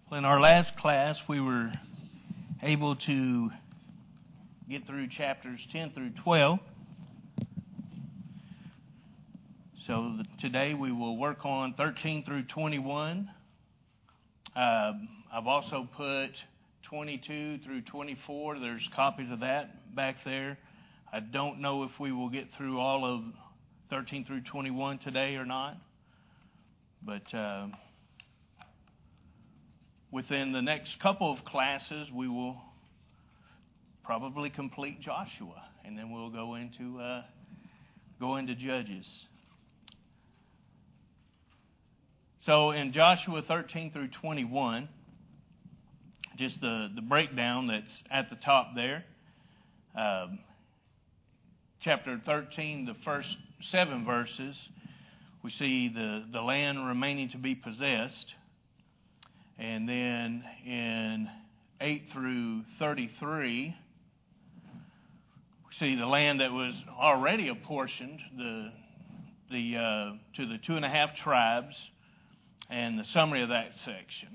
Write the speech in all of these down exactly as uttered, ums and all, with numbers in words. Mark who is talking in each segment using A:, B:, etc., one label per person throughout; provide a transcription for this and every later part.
A: Well, in our last class, we were able to get through chapters ten through twelve. So the, today we will work on thirteen through twenty-one. Uh, I've also put twenty-two through twenty-four. There's copies of that back there. I don't know if we will get through all of thirteen through twenty-one today or not. But uh, within the next couple of classes, we will probably complete Joshua, and then we'll go into uh, go into Judges. So in Joshua thirteen through twenty-one, just the, the breakdown that's at the top there. Um, chapter thirteen, the first seven verses, we see the, the land remaining to be possessed. And then in eight through thirty-three, we see the land that was already apportioned the the uh, to the two and a half tribes, and the summary of that section.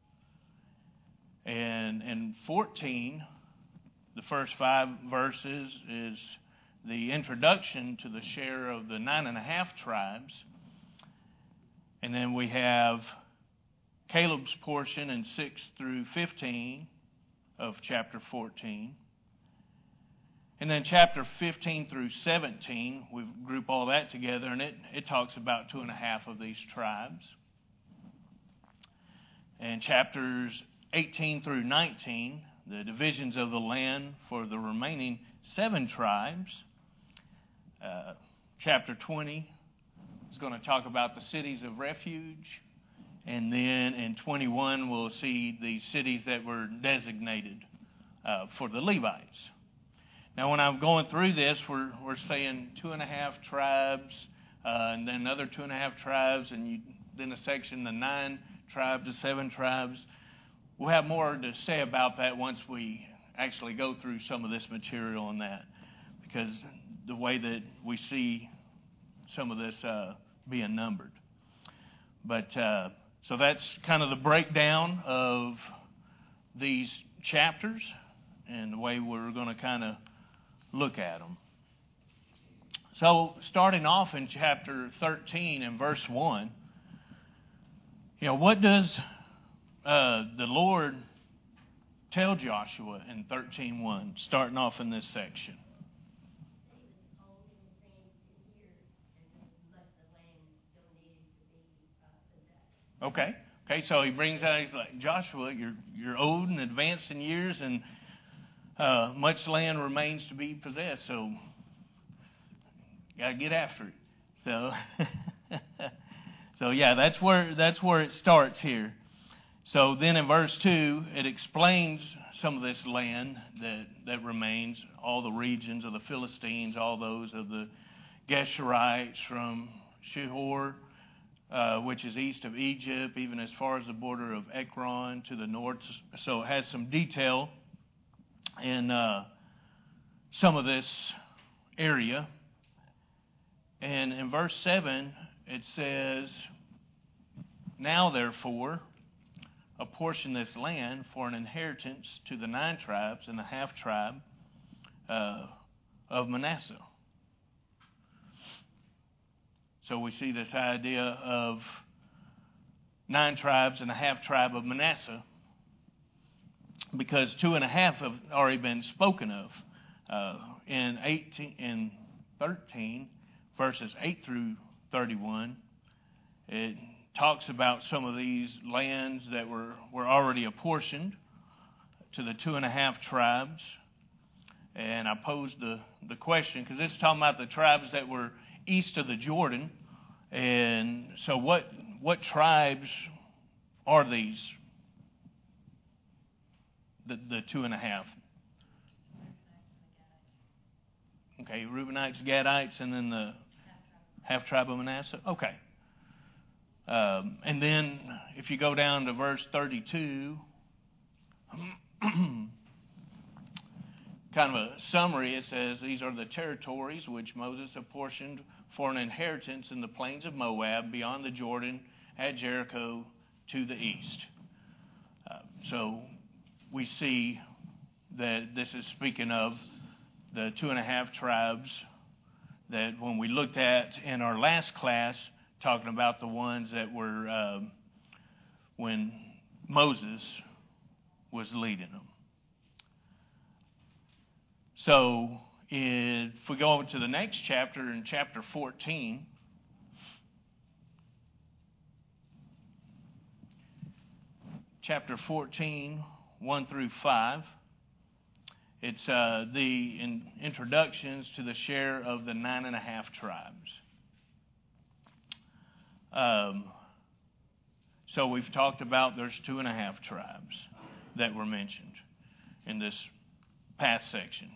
A: And in fourteen, the first five verses is the introduction to the share of the nine and a half tribes. And then we have Caleb's portion in six through fifteen of chapter fourteen. And then chapter fifteen through seventeen, we group all that together, and it, it talks about two and a half of these tribes. And chapters eighteen through nineteen, the divisions of the land for the remaining seven tribes. Uh, chapter twenty is going to talk about the cities of refuge. And then in twenty-one, we'll see the cities that were designated uh, for the Levites. Now, when I'm going through this, we're we're saying two and a half tribes, uh, and then another two and a half tribes, and you, then a section, the nine tribes, the seven tribes. We'll have more to say about that once we actually go through some of this material on that, because the way that we see some of this uh, being numbered. But uh, so that's kind of the breakdown of these chapters and the way we're going to kind of look at them. So starting off in chapter thirteen and verse one, you know, what does uh, the Lord tell Joshua in thirteen one, starting off in this section? Okay. Okay, so he brings out, he's like, Joshua, you're you're old and advanced in years, and uh, much land remains to be possessed, so got to get after it. So, so yeah, that's where that's where it starts here. So then in verse two, it explains some of this land that, that remains, all the regions of the Philistines, all those of the Geshurites from Shihor, Uh, which is east of Egypt, even as far as the border of Ekron to the north. So it has some detail in uh, some of this area. And in verse seven, it says, Now therefore, apportion this land for an inheritance to the nine tribes and the half tribe uh, of Manasseh. So we see this idea of nine tribes and a half tribe of Manasseh, because two and a half have already been spoken of uh, in eighteen, in thirteen, verses eight through thirty-one. It talks about some of these lands that were, were already apportioned to the two and a half tribes. And I posed the, the question, because this is talking about the tribes that were east of the Jordan. And so what what tribes are these, the, the two and a half? Okay, Reubenites, Gadites, and then the half tribe of Manasseh? Okay. Um, and then if you go down to verse thirty-two, kind of a summary, it says, These are the territories which Moses apportioned for an inheritance in the plains of Moab, beyond the Jordan, at Jericho, to the east. so we see that this is speaking of the two and a half tribes that when we looked at in our last class, talking about the ones that were uh, when Moses was leading them. So if we go over to the next chapter, in chapter fourteen, chapter fourteen, one through five, it's uh, the in, introductions to the share of the nine and a half tribes. Um, so we've talked about there's two and a half tribes that were mentioned in this past section.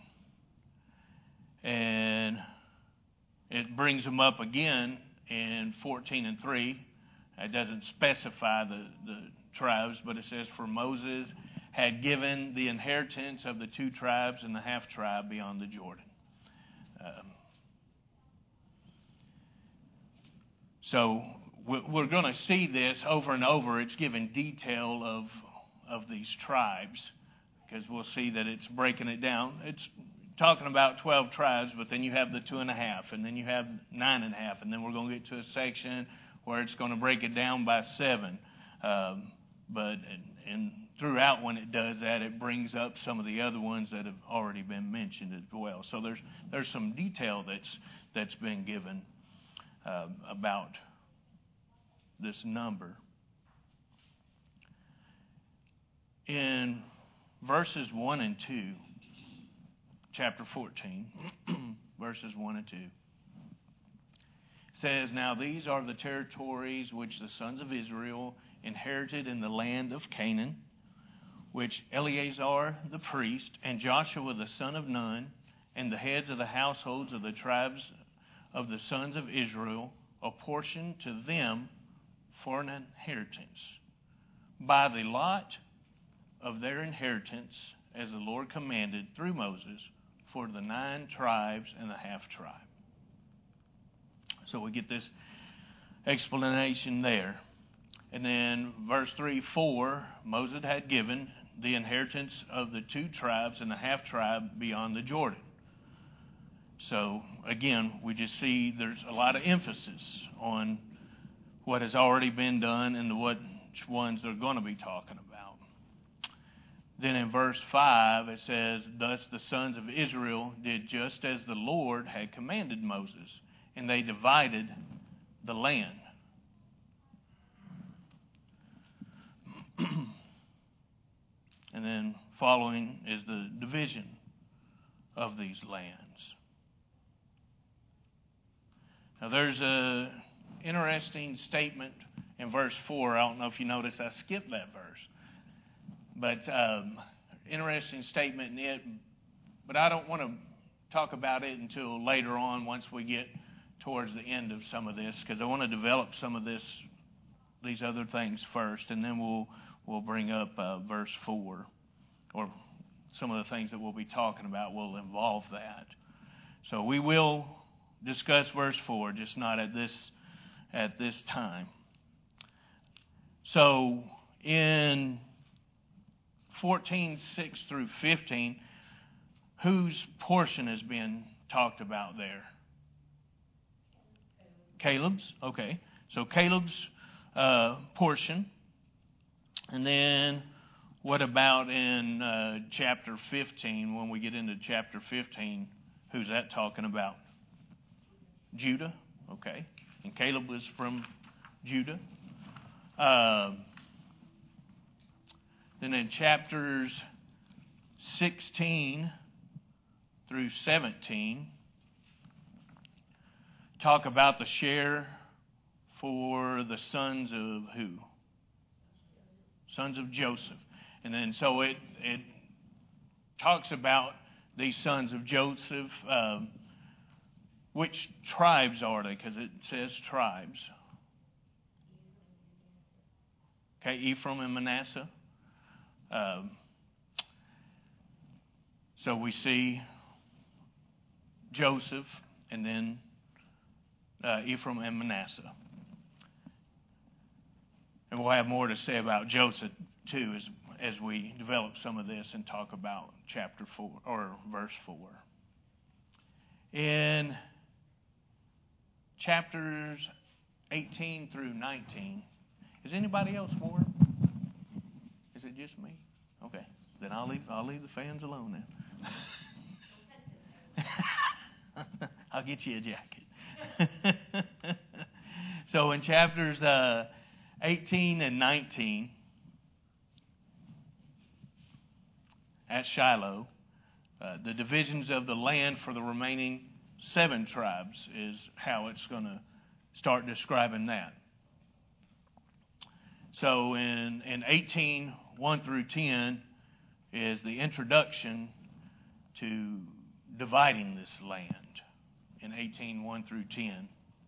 A: And it brings them up again in fourteen and three. It doesn't specify the, the tribes, but it says, for Moses had given the inheritance of the two tribes and the half tribe beyond the Jordan. Um, so we're going to see this over and over. It's giving detail of, of these tribes, because we'll see that it's breaking it down. It's talking about twelve tribes, but then you have the two and a half, and then you have nine and a half, and then we're going to get to a section where it's going to break it down by seven. Um, but and, and throughout when it does that, it brings up some of the other ones that have already been mentioned as well. So there's there's some detail that's that's been given uh, about this number. In verses one and two, chapter fourteen, verses one and two, says, now these are the territories which the sons of Israel inherited in the land of Canaan, which Eleazar the priest and Joshua the son of Nun and the heads of the households of the tribes of the sons of Israel apportioned to them for an inheritance by the lot of their inheritance, as the Lord commanded through Moses, for the nine tribes and the half tribe. So we get this explanation there. And then verse three, four, Moses had given the inheritance of the two tribes and the half tribe beyond the Jordan. So again, we just see there's a lot of emphasis on what has already been done and the which ones they're going to be talking about. Then in verse five, it says, thus the sons of Israel did just as the Lord had commanded Moses, and they divided the land. And then following is the division of these lands. Now there's a interesting statement in verse four. I don't know if you noticed I skipped that verse. But um, interesting statement in it. But I don't want to talk about it until later on, once we get towards the end of some of this, because I want to develop some of this, these other things first, and then we'll we'll bring up uh, verse four, or some of the things that we'll be talking about will involve that. So we will discuss verse four, just not at this at this time. So in fourteen, six through fifteen, whose portion is being talked about there? Caleb's. Okay. So Caleb's uh, portion. And then what about in uh, chapter fifteen, when we get into chapter fifteen, who's that talking about? Judah. Okay. And Caleb was from Judah. Uh, then in chapters sixteen through seventeen, talk about the share for the sons of who? Sons of Joseph. And then so it it talks about these sons of Joseph. Um, which tribes are they? Because it says tribes. Okay, Ephraim and Manasseh. Um, so we see Joseph and then uh, Ephraim and Manasseh. And we'll have more to say about Joseph too as as we develop some of this and talk about chapter four or verse four. In chapters eighteen through nineteen, is anybody else warm? Is it just me? Okay, then I'll leave. I'll leave the fans alone then. I'll get you a jacket. So in chapters uh, eighteen and nineteen, at Shiloh, uh, the divisions of the land for the remaining seven tribes is how it's going to start describing that. So in, in eighteen, one through ten is the introduction to dividing this land in eighteen, one through ten.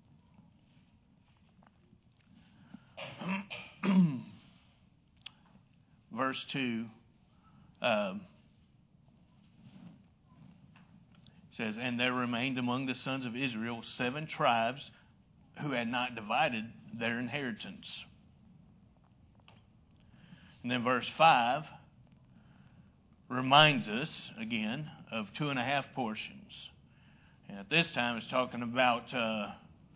A: Verse two um, says, "And there remained among the sons of Israel seven tribes who had not divided their inheritance." And then verse five reminds us again of two and a half portions. And at this time it's talking about uh,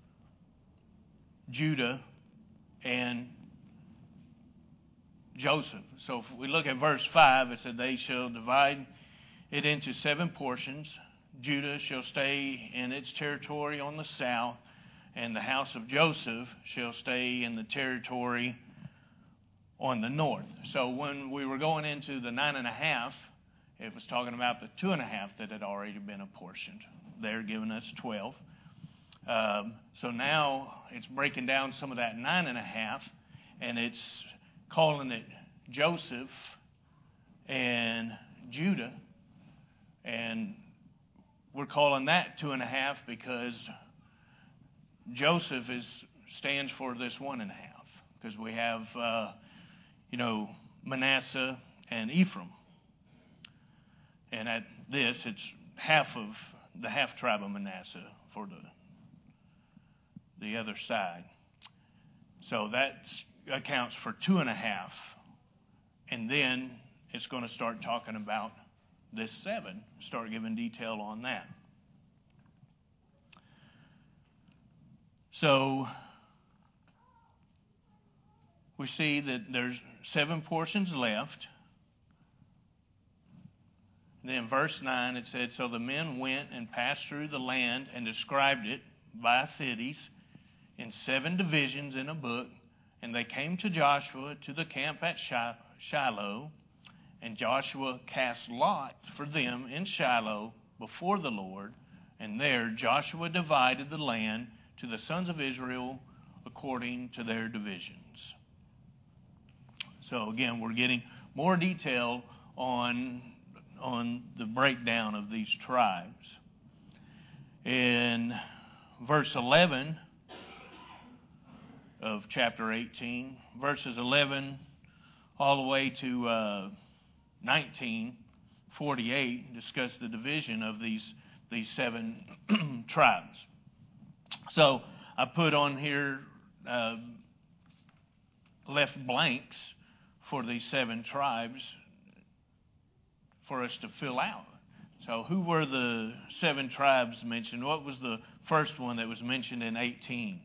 A: Judah and Joseph. So if we look at verse five, it said, "They shall divide it into seven portions. Judah shall stay in its territory on the south, and the house of Joseph shall stay in the territory on the north." So when we were going into the nine and a half, it was talking about the two and a half that had already been apportioned. They're giving us twelve. Um, so now it's breaking down some of that nine and a half, and it's calling it Joseph and Judah, and we're calling that two and a half because Joseph is stands for this one and a half, because we have uh, you know Manasseh and Ephraim, and at this it's half of the half tribe of Manasseh for the the other side. So that accounts for two and a half. And then it's going to start talking about this seven, start giving detail on that. So we see that there's seven portions left. And then verse nine, it said, "So the men went and passed through the land and described it by cities in seven divisions in a book. And they came to Joshua to the camp at Shiloh. And Joshua cast lot for them in Shiloh before the Lord. And there Joshua divided the land to the sons of Israel according to their divisions." So again, we're getting more detail on, on the breakdown of these tribes. In verse eleven of chapter eighteen, verses eleven all the way to uh, nineteen forty-eight, discuss the division of these these seven tribes. So I put on here uh, left blanks for these seven tribes for us to fill out. So who were the seven tribes mentioned? What was the first one that was mentioned in eighteen?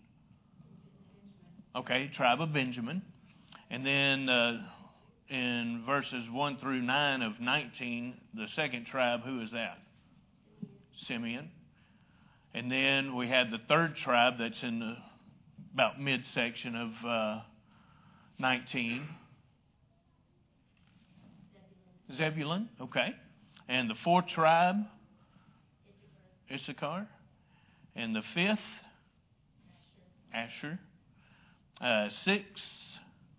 A: Okay, tribe of Benjamin. And then uh, in verses one through nine of nineteen, the second tribe, who is that? Simeon. And then we had the third tribe that's in the about midsection of uh, nineteen. Zebulun. Okay. And the fourth tribe? Issachar. And the fifth? Asher. Uh, six.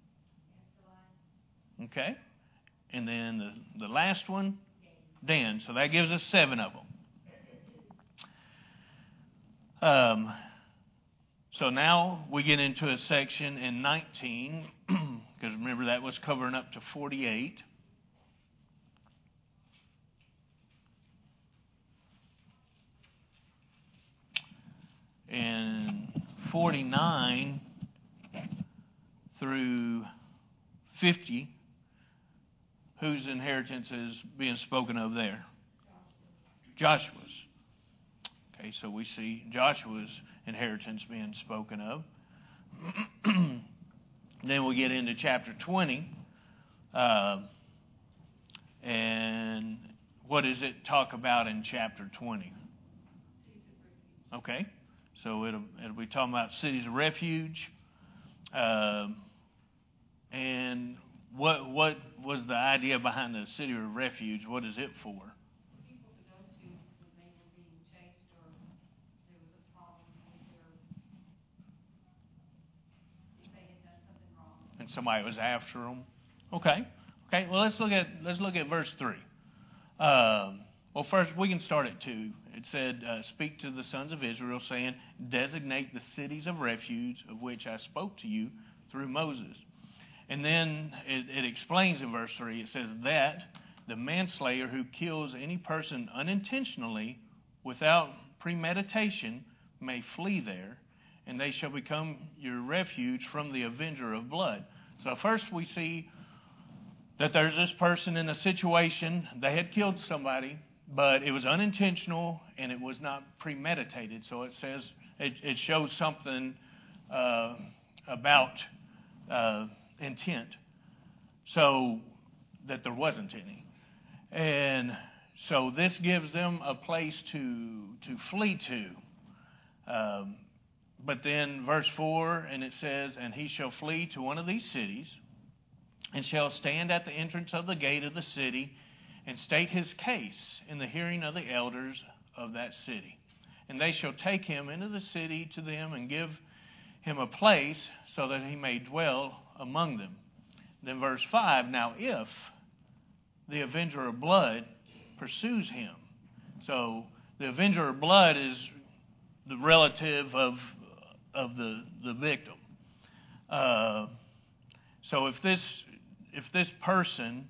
A: Okay. And then the, the last one? Dan. So that gives us seven of them. Um, so now we get into a section in nineteen, because remember that was covering up to forty-eight. And forty-nine through fifty whose inheritance is being spoken of there? Joshua's. Okay, so we see Joshua's inheritance being spoken of. Then we get into chapter twenty. Uh, and what does it talk about in chapter twenty? Okay, so it'll, it'll be talking about cities of refuge. Uh, and what what was the idea behind the city of refuge? What is it for?
B: People to go to when they were being chased or there was a problem with their, if they had done something wrong.
A: And somebody was after them. Okay. Okay. Well, let's look at let's look at verse three. Um, well, first we can start at two. It said, uh, "Speak to the sons of Israel, saying, designate the cities of refuge of which I spoke to you through Moses." And then it, it explains in verse three. It says that the manslayer who kills any person unintentionally without premeditation may flee there, and they shall become your refuge from the avenger of blood. So first we see that there's this person in a situation, they had killed somebody, but it was unintentional and it was not premeditated. So it says, it, it shows something uh, about uh, intent, so that there wasn't any. And so this gives them a place to to flee to. Um, but then verse four, and it says, "And he shall flee to one of these cities, and shall stand at the entrance of the gate of the city, and state his case in the hearing of the elders of that city. And they shall take him into the city to them, and give him a place, so that he may dwell among them." Then verse five, "Now if the avenger of blood pursues him." So the avenger of blood is the relative of of the, the victim. Uh, so if this if this person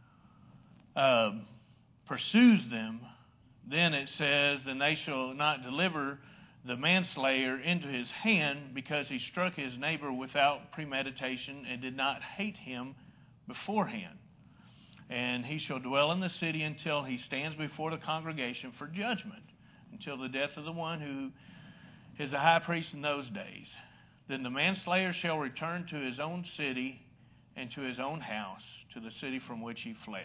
A: uh, pursues them, then it says, "Then they shall not deliver the manslayer into his hand, because he struck his neighbor without premeditation and did not hate him beforehand. And he shall dwell in the city until he stands before the congregation for judgment, until the death of the one who is the high priest in those days. Then the manslayer shall return to his own city and to his own house, to the city from which he fled."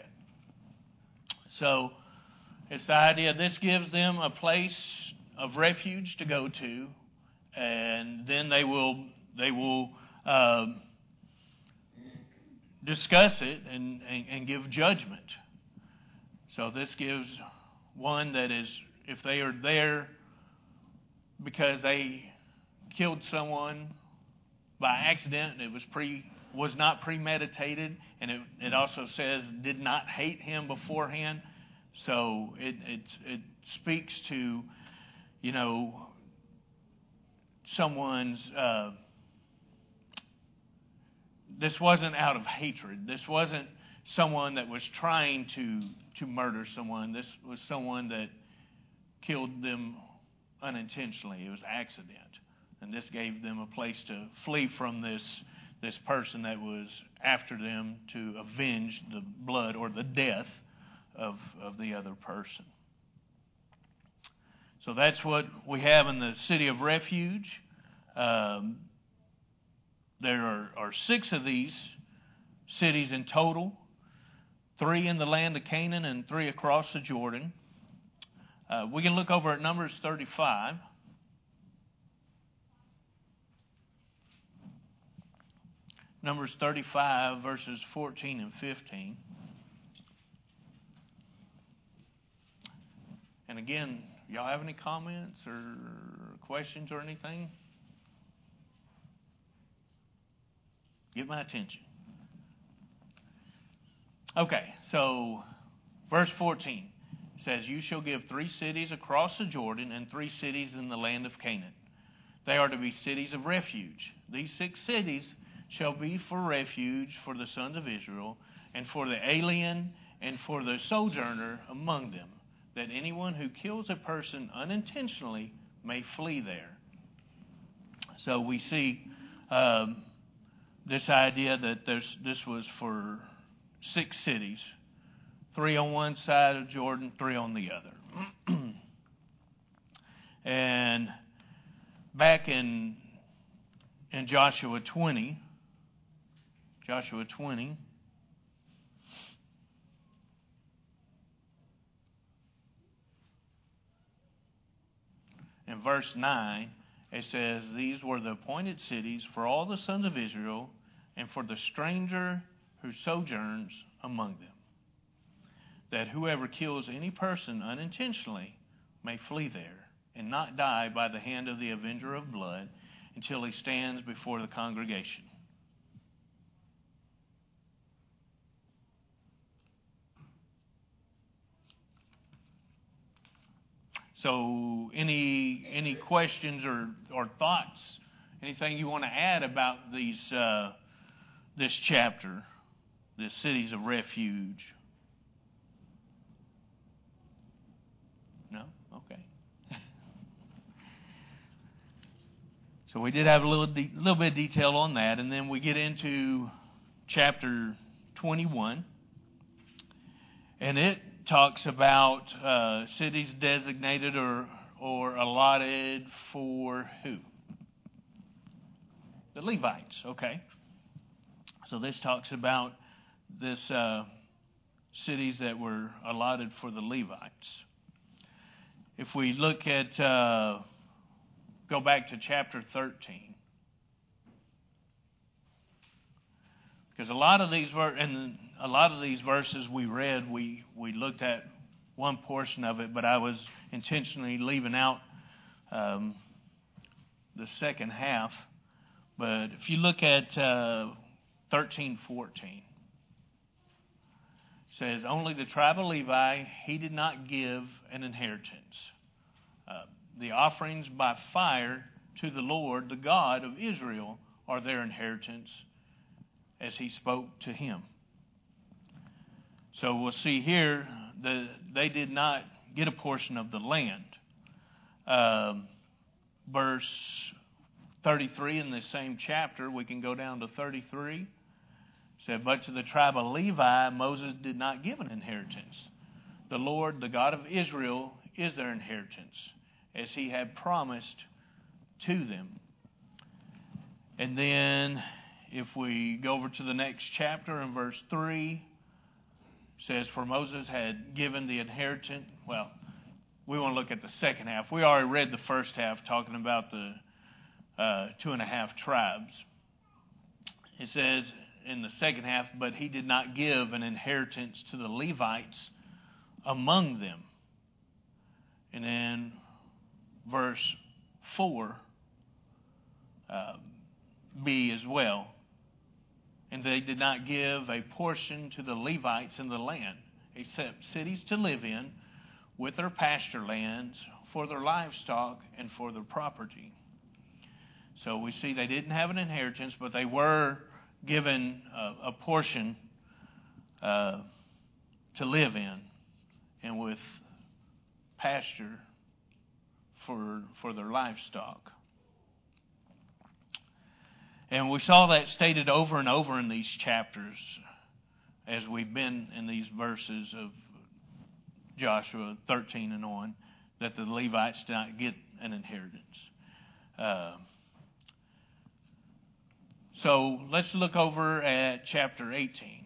A: So it's the idea, this gives them a place of refuge to go to, and then they will they will uh, discuss it and, and, and give judgment. So this gives one that is, if they are there because they killed someone by accident, it was pre was not premeditated, and it, it also says did not hate him beforehand. So it it it speaks to, you know, someone's, uh, this wasn't out of hatred. This wasn't someone that was trying to, to murder someone. This was someone that killed them unintentionally. It was accident. And this gave them a place to flee from this, this person that was after them to avenge the blood or the death of, of the other person. So that's what we have in the city of refuge. Um, there are, are six of these cities in total, three in the land of Canaan and three across the Jordan. Uh, we can look over at Numbers thirty-five. Numbers thirty-five, verses fourteen and fifteen. And again, y'all have any comments or questions or anything? Get my attention. Okay, so verse fourteen says, "You shall give three cities across the Jordan and three cities in the land of Canaan. They are to be cities of refuge. These six cities shall be for refuge for the sons of Israel, and for the alien and for the sojourner among them, that anyone who kills a person unintentionally may flee there." So we see um, this idea that there's, this was for six cities, three on one side of Jordan, three on the other. And back in in Joshua twenty, Joshua twenty, in verse nine, it says, "These were the appointed cities for all the sons of Israel and for the stranger who sojourns among them, that whoever kills any person unintentionally may flee there and not die by the hand of the avenger of blood until he stands before the congregation." So any any questions or, or thoughts, anything you want to add about these uh, this chapter, the cities of refuge? No? Okay. So we did have a little de- little bit of detail on that, and then we get into chapter twenty-one, and it talks about uh, cities designated or or allotted for who? The Levites. Okay. So this talks about this uh, cities that were allotted for the Levites. If we look at, uh, go back to chapter thirteen, because a lot of these ver- and a lot of these verses we read, we we looked at one portion of it, but I was intentionally leaving out um, the second half. But if you look at uh, thirteen fourteen, it says, "Only the tribe of Levi he did not give an inheritance. Uh, the offerings by fire to the Lord, the God of Israel, are their inheritance, as he spoke to him." So we'll see here that they did not get a portion of the land. Um, verse thirty-three in the same chapter, we can go down to thirty-three. It said, "But to the tribe of Levi, Moses did not give an inheritance. The Lord, the God of Israel, is their inheritance, as he had promised to them." And then if we go over to the next chapter in verse three, it says, "For Moses had given the inheritance." Well, we want to look at the second half. We already read the first half talking about the uh, two and a half tribes. It says in the second half, "But he did not give an inheritance to the Levites among them." And then verse four, uh, B as well. "And they did not give a portion to the Levites in the land, except cities to live in, with their pasture lands, for their livestock, and for their property." So we see they didn't have an inheritance, but they were given a, a portion uh, to live in, and with pasture for for their livestock. And we saw that stated over and over in these chapters as we've been in these verses of Joshua thirteen and on, that the Levites did not get an inheritance. Uh, so let's look over at chapter eighteen.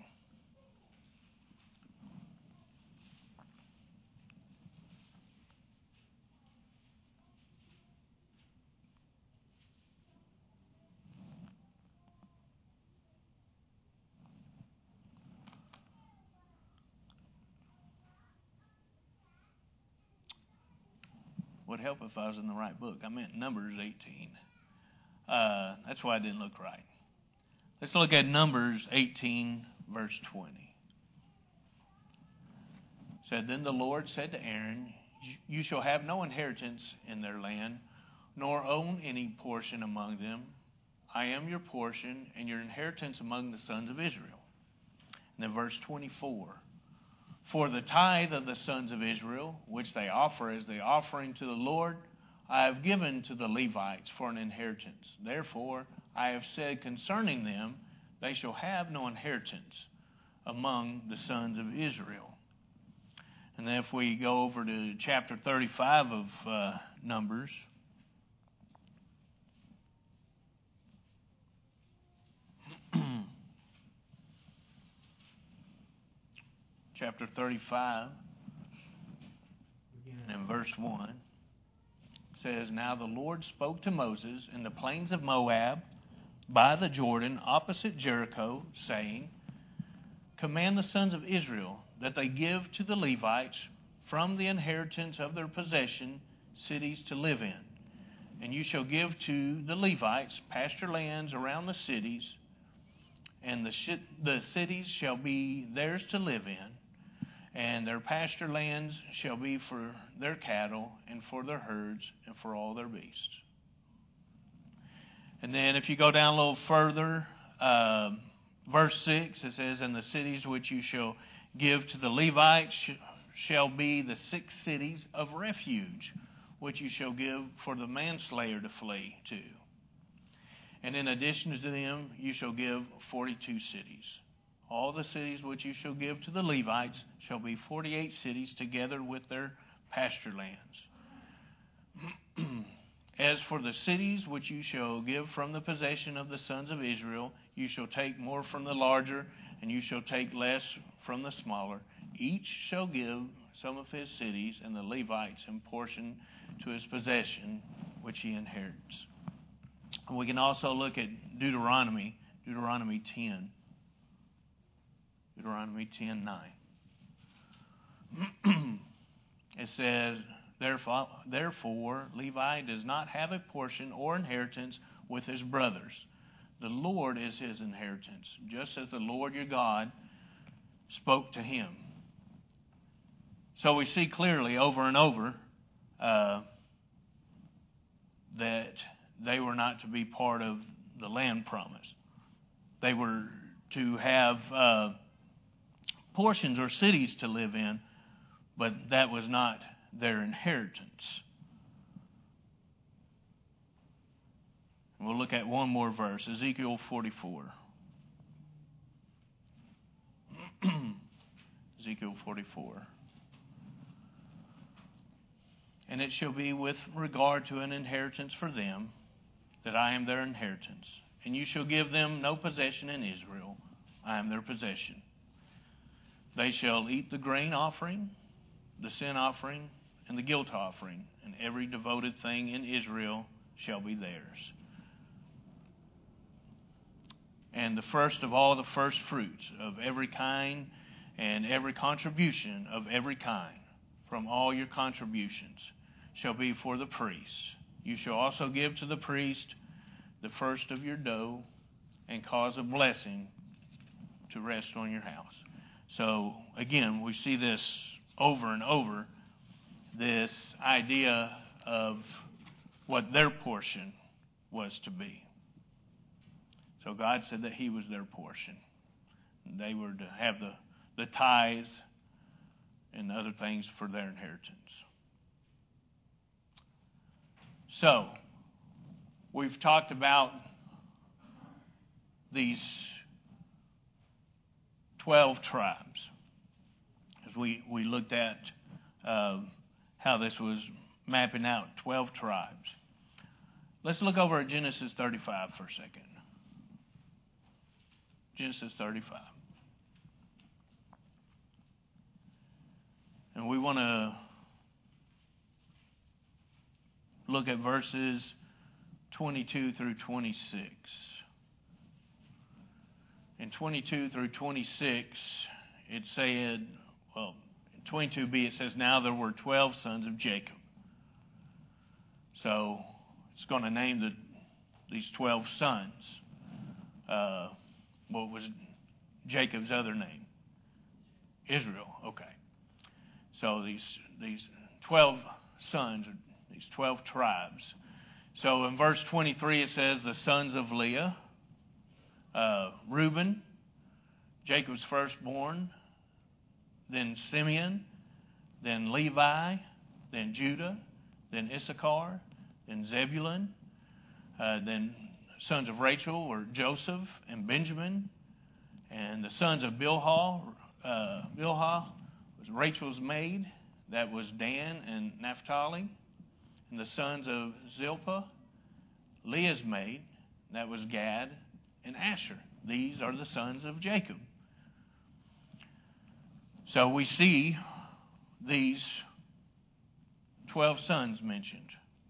A: Would help if I was in the right book. I meant Numbers eighteen. Uh, that's why I didn't look right. Let's look at Numbers eighteen, verse twenty. It said, "Then the Lord said to Aaron, you shall have no inheritance in their land, nor own any portion among them. I am your portion and your inheritance among the sons of Israel." And then verse twenty-four. "For the tithe of the sons of Israel, which they offer as the offering to the Lord, I have given to the Levites for an inheritance. Therefore, I have said concerning them, they shall have no inheritance. among the sons of Israel. And then if we go over to chapter thirty-five of uh, Numbers, chapter thirty-five, and in verse one, says, "Now the Lord spoke to Moses in the plains of Moab by the Jordan opposite Jericho, saying, Command the sons of Israel that they give to the Levites from the inheritance of their possession cities to live in. And you shall give to the Levites pasture lands around the cities, and the, sh- the cities shall be theirs to live in, and their pasture lands shall be for their cattle and for their herds and for all their beasts." And then if you go down a little further, uh, verse six, it says, "And the cities which you shall give to the Levites sh- shall be the six cities of refuge, which you shall give for the manslayer to flee to. And in addition to them, you shall give forty-two cities. All the cities which you shall give to the Levites shall be forty-eight cities together with their pasture lands. As for the cities which you shall give from the possession of the sons of Israel, you shall take more from the larger, and you shall take less from the smaller. Each shall give some of his cities, and the Levites in portion to his possession, which he inherits." And we can also look at Deuteronomy, Deuteronomy ten. Deuteronomy ten nine. It says, Therefore, therefore, Levi does not have a portion or inheritance with his brothers. The Lord is his inheritance, just as the Lord your God spoke to him. So we see clearly over and over uh, that they were not to be part of the land promise. They were to have uh, portions or cities to live in, but that was not their inheritance. We'll look at one more verse, Ezekiel forty-four. Ezekiel forty-four. "And it shall be with regard to an inheritance for them, that I am their inheritance. And you shall give them no possession in Israel. I am their possession. They shall eat the grain offering, the sin offering, and the guilt offering, and every devoted thing in Israel shall be theirs. And the first of all the first fruits of every kind, and every contribution of every kind, from all your contributions, shall be for the priests. You shall also give to the priest the first of your dough, and cause a blessing to rest on your house." So, again, we see this over and over, this idea of what their portion was to be. So God said that he was their portion. They were to have the, the tithes and other things for their inheritance. So, we've talked about these twelve tribes. As we, we looked at uh, how this was mapping out twelve tribes. Let's look over at Genesis thirty-five for a second. Genesis thirty-five. And we want to look at verses twenty-two through twenty-six. In twenty-two through twenty-six, it said, well, in twenty-two b it says, "Now there were twelve sons of Jacob." So it's going to name the, these twelve sons. Uh, what was Jacob's other name? Israel. Okay. So these these twelve sons, these twelve tribes. So in verse twenty-three it says, "The sons of Leah, uh, Reuben, Jacob's firstborn, then Simeon, then Levi, then Judah, then Issachar, then Zebulun, uh, then sons of Rachel were Joseph and Benjamin, And the sons of Bilhah, uh, Bilhah was Rachel's maid. That was Dan and Naphtali. And the sons of Zilpah, Leah's maid. That was Gad and Asher. These are the sons of Jacob. So we see these twelve sons mentioned.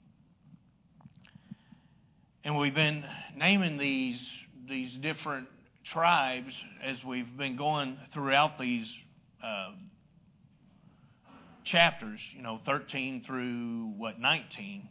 A: And we've been naming these, these different tribes as we've been going throughout these uh, chapters, you know, thirteen through, what, nineteen.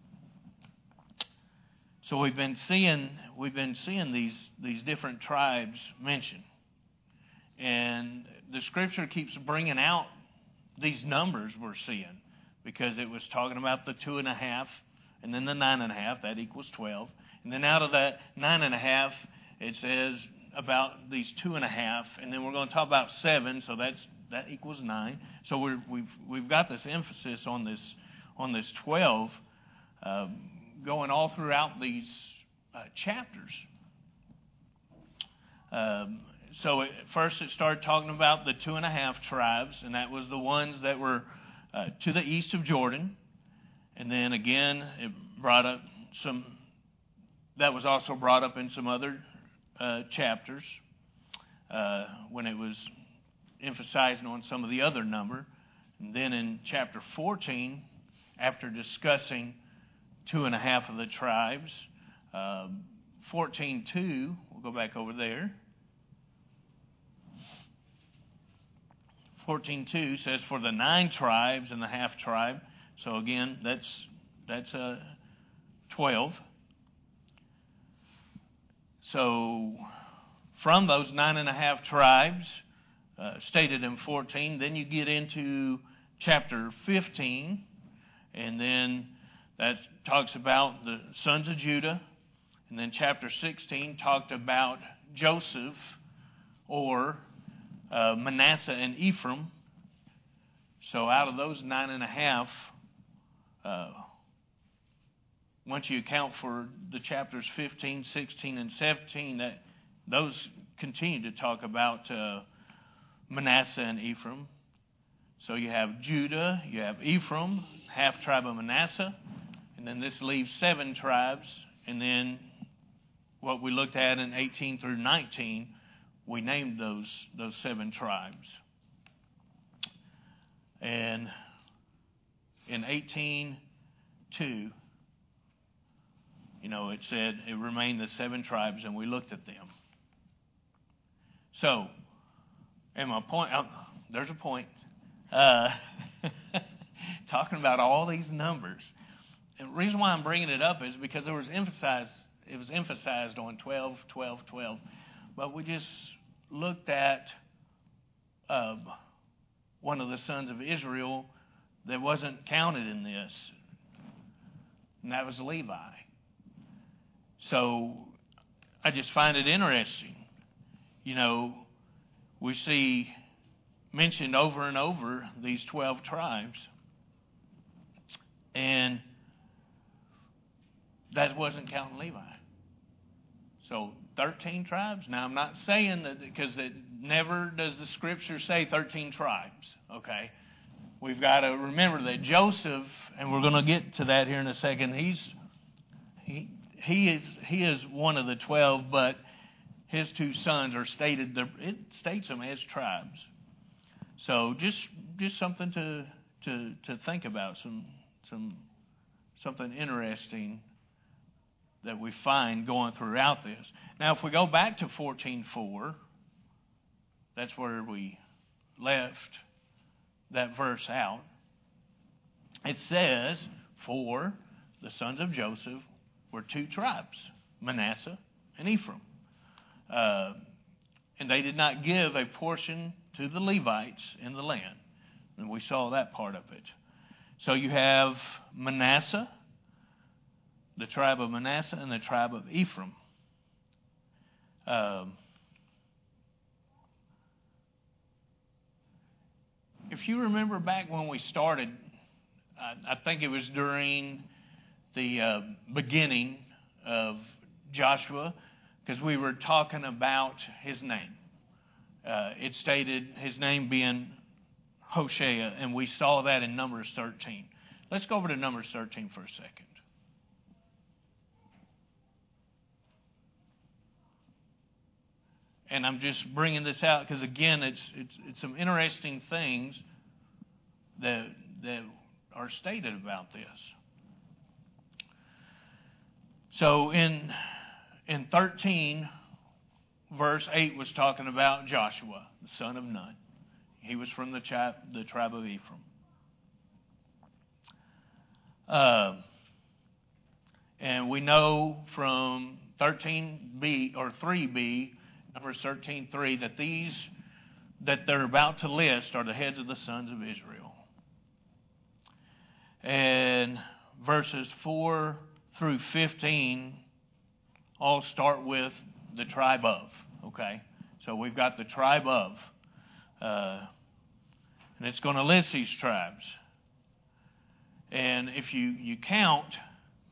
A: So we've been seeing we've been seeing these these different tribes mentioned. And the scripture keeps bringing out these numbers we're seeing, because it was talking about the two and a half and then the nine and a half, that equals twelve. And then out of that nine and a half, it says about these two and a half, and then we're going to talk about seven, so that's that equals nine. So we're, we've we've got this emphasis on this on this twelve, uh, going all throughout these uh, chapters. Um, so at first it started talking about the two and a half tribes, and that was the ones that were uh, to the east of Jordan. And then again, it brought up some, that was also brought up in some other uh, chapters uh, when it was emphasizing on some of the other number. And then in chapter fourteen, after discussing two and a half of the tribes, uh, fourteen two, we'll go back over there. fourteen two says, for the nine tribes and the half tribe. So again, that's that's uh, twelve. So from those nine and a half tribes uh, stated in fourteen, then you get into chapter fifteen, and then that talks about the sons of Judah. And then chapter sixteen talked about Joseph, or uh, Manasseh and Ephraim. So out of those nine and a half, uh, once you account for the chapters fifteen, sixteen, and seventeen, that those continue to talk about uh, Manasseh and Ephraim. So you have Judah, you have Ephraim, half tribe of Manasseh, and then this leaves seven tribes. And then what we looked at in eighteen through nineteen, we named those those seven tribes. And in eighteen two, you know, it said it remained the seven tribes, and we looked at them. So, and my point, oh, there's a point. Uh, talking about all these numbers. And the reason why I'm bringing it up is because it was emphasized. It was emphasized on twelve, twelve, twelve. But we just looked at uh, one of the sons of Israel that wasn't counted in this, and that was Levi. So I just find it interesting. You know, we see mentioned over and over these twelve tribes, and that wasn't counting Levi. So thirteen tribes. Now I'm not saying that, because it never does the scripture say thirteen tribes. Okay, we've got to remember that Joseph, and we're going to get to that here in a second. He's he he is he is one of the twelve, but his two sons are stated. It states them as tribes. So just just something to to to think about. Some some something interesting that we find going throughout this. Now, if we go back to fourteen four, that's where we left that verse out. It says, for the sons of Joseph were two tribes, Manasseh and Ephraim. Uh, and they did not give a portion to the Levites in the land. And we saw that part of it. So you have Manasseh, the tribe of Manasseh, and the tribe of Ephraim. Um, if you remember back when we started, I, I think it was during the uh, beginning of Joshua, because we were talking about his name. uh, it stated his name being Hoshea, and we saw that in Numbers thirteen. Let's go over to Numbers thirteen for a second. And I'm just bringing this out because, again, it's, it's it's some interesting things that that are stated about this. So in in thirteen, verse eight was talking about Joshua, the son of Nun. He was from the tribe, the tribe of Ephraim. Uh, and we know from thirteen b or three b, Numbers thirteen three, that these that they're about to list are the heads of the sons of Israel. And verses four through fifteen all start with the tribe of. Okay, so we've got the tribe of, uh, and it's going to list these tribes. And if you you count,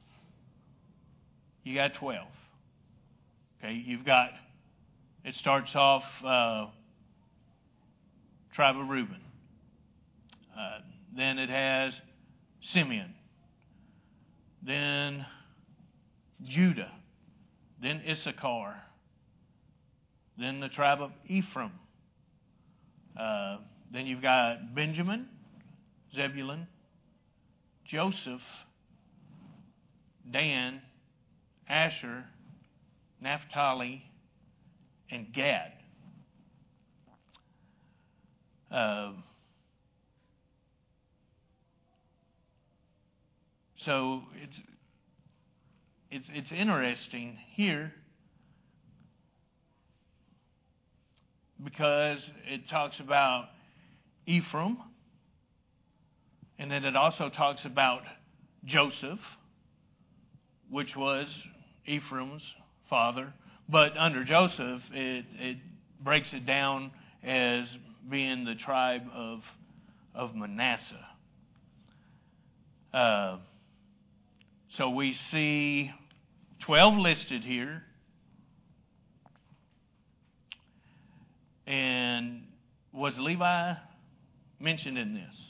A: you got twelve. Okay, you've got. It starts off uh, tribe of Reuben. Uh, then it has Simeon. Then Judah. Then Issachar. Then the tribe of Ephraim. Uh, then you've got Benjamin, Zebulun, Joseph, Dan, Asher, Naphtali, and Gad. Uh, so it's it's it's interesting here because it talks about Ephraim, and then it also talks about Joseph, which was Ephraim's father. But under Joseph, it, it breaks it down as being the tribe of, of Manasseh. Uh, so we see twelve listed here. And was Levi mentioned in this?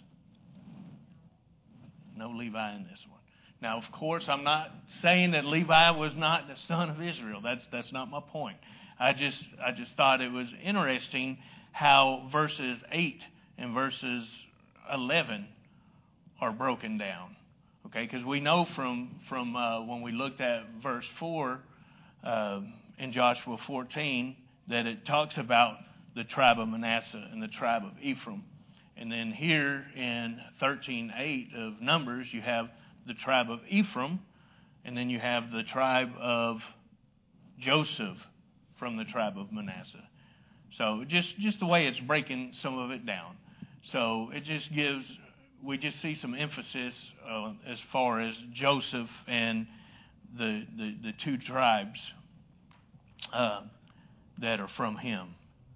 A: No Levi in this one. Now, of course, I'm not saying that Levi was not the son of Israel. That's that's not my point. I just I just thought it was interesting how verses eight and verses eleven are broken down. Okay, because we know from from uh, when we looked at verse four uh, in Joshua fourteen that it talks about the tribe of Manasseh and the tribe of Ephraim, and then here in thirteen eight of Numbers you have the tribe of Ephraim, and then you have the tribe of Joseph from the tribe of Manasseh. So just, just the way it's breaking some of it down. So it just gives, we just see some emphasis uh, as far as Joseph and the, the, the two tribes uh, that are from him.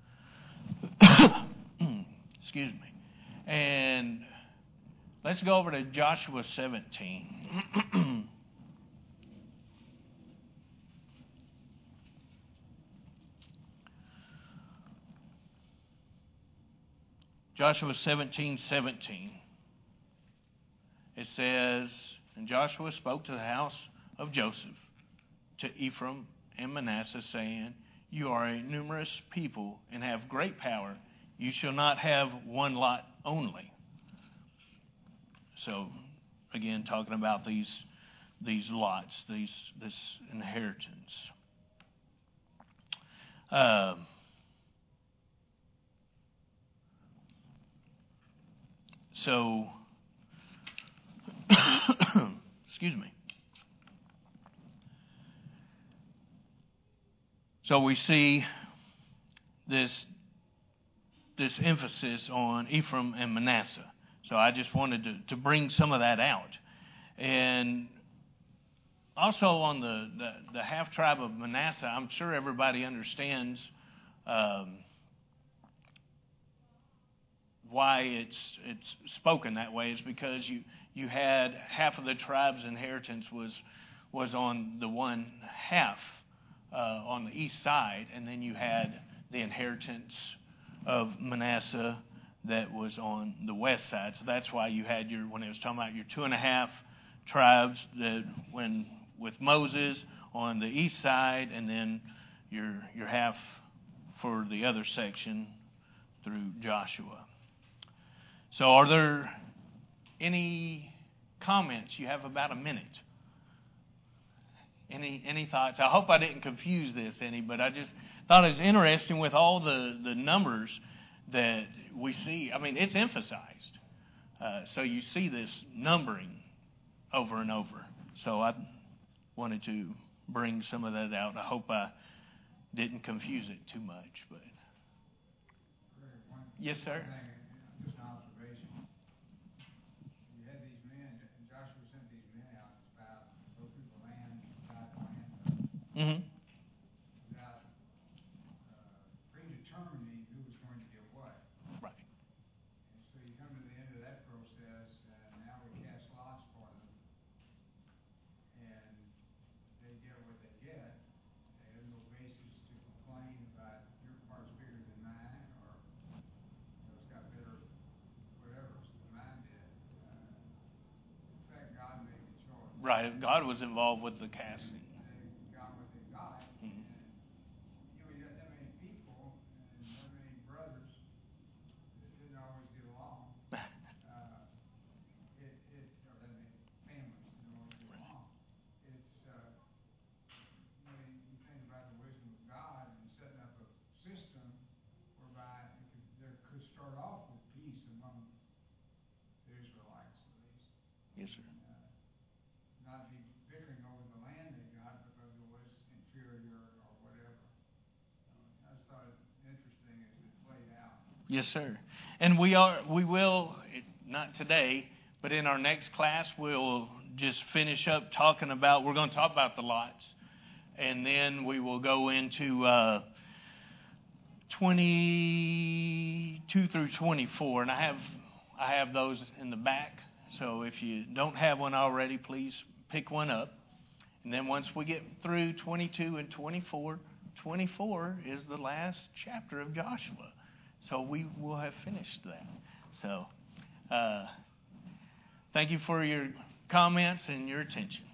A: Excuse me. And let's go over to Joshua seventeen. Joshua seventeen seventeen. It says, and Joshua spoke to the house of Joseph, to Ephraim and Manasseh, saying, you are a numerous people and have great power. You shall not have one lot only. So, again, talking about these these lots, these this inheritance. Uh, so, excuse me. So we see this this emphasis on Ephraim and Manasseh. So I just wanted to, to bring some of that out. And also on the, the, the half-tribe of Manasseh, I'm sure everybody understands um, why it's it's spoken that way. Is because you, you had half of the tribe's inheritance was, was on the one half uh, on the east side, and then you had the inheritance of Manasseh that was on the west side. So that's why you had your, when it was talking about your two and a half tribes that when with Moses on the east side, and then your your half for the other section through Joshua. So are there any comments? You have about a minute. Any any thoughts? I hope I didn't confuse this any, but I just thought it was interesting with all the, the numbers that we see. I mean, it's emphasized. Uh, so you see this numbering over and over. So I wanted to bring some of that out. I hope I didn't confuse it too much. But yes, sir.
C: Just an observation. You had these men, and Joshua sent these men out about go through the land, divide the land up,
A: Mm-hmm.
C: without uh, predetermining who was going to get what.
A: Right.
C: And so you come to the end of that process, and now we cast lots for them, and they get what they get. They have no basis to complain about your part's bigger than mine, or you know, it's got better whatever mine did. Uh, in fact, God made the choice.
A: Right. God was involved with the casting.
C: They got what they got.
A: Mhm.
C: And, you know, you got that many people and that many brothers that didn't always get along. Uh, it, it, or that many families didn't always get along. It's, uh, you know, you, you think about the wisdom of God and setting up a system whereby it could, there could start off with peace among the Israelites, at least.
A: Yes, sir.
C: Uh, not be bickering over the land they got because it was inferior or whatever. Uh, I just thought it interesting as it played out.
A: Yes, sir. And we are, we will, it, not today, but in our next class, we'll just finish up talking about, we're going to talk about the lots. And then we will go into uh, twenty-two through twenty-four. And I have, I have those in the back. So if you don't have one already, please pick one up. And then once we get through twenty-two and twenty-four, twenty-four is the last chapter of Joshua. So we will have finished that. So uh, thank you for your comments and your attention.